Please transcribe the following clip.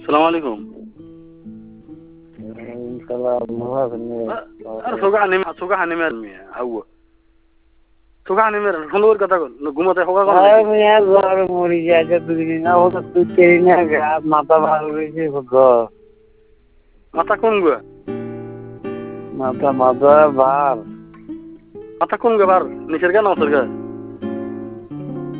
সালাম আলাইকুম। আর সোগা হানিমে হাউয়া সোগা হানিমে হলোর কথা ঘুমাতে হোগা কোন জ্বর মরি যাচ্ছে 2 দিন না হতো তুই চেরি না মাথা ভালো রয়েছে মাথা কোন গো মাথা মাথা ভার মাথা কোন গো বার নিচের গা না ওপরের গা